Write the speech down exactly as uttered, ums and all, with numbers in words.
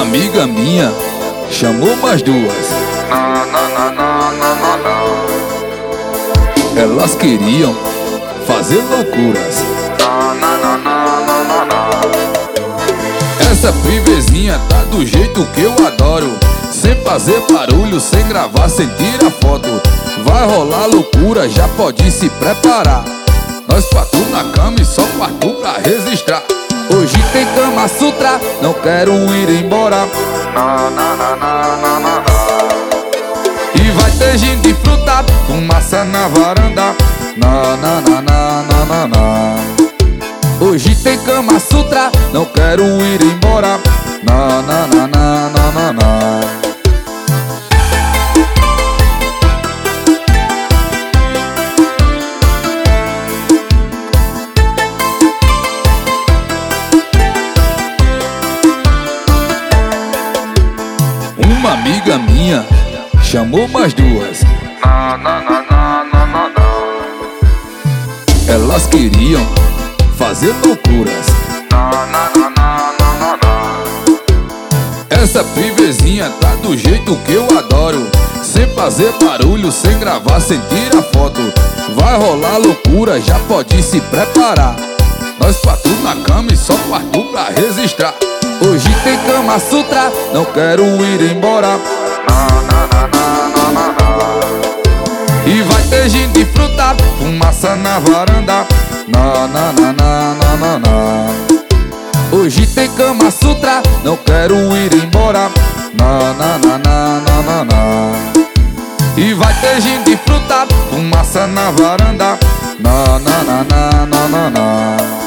amiga minha chamou mais duas. Não, não, não, não, não, não, não. Elas queriam fazer loucuras. Não, não, não, não, não, não, não. Essa privezinha tá do jeito que eu adoro, sem fazer barulho, sem gravar, sem tirar foto. Vai rolar loucura, já pode se preparar. Nós quatro na cama e só quatro pra registrar. Hoje tem Kama Sutra, não quero ir embora. Não, não, não, não, não, não, não. E vai ter gin de fruta, fumaça na varanda. Não, não, não, não, não, não, não. Hoje tem Kama Sutra, não quero ir embora. Não, não, não, não, não, não, não. Uma amiga minha chamou mais duas. Não, não, não, não, não, não, não. Elas queriam fazer loucuras. Não, não, não, não, não, não, não. Essa privezinha tá do jeito que eu adoro, sem fazer barulho, sem gravar, sem tirar foto. Vai rolar loucura, já pode se preparar. Nós quatro na cama e só quatro pra registrar. Hoje tem Kama Sutra, não quero ir embora. Não, não, não, não, não, não, não. E vai ter gin de fruta, fumaça na varanda. Não, não, não, não, não, não, não. Hoje tem Kama Sutra, não quero ir embora. Não, não, não, não, não, não, não. E vai ter gin de fruta, fumaça na varanda. Não, não, não, não, não, não, não.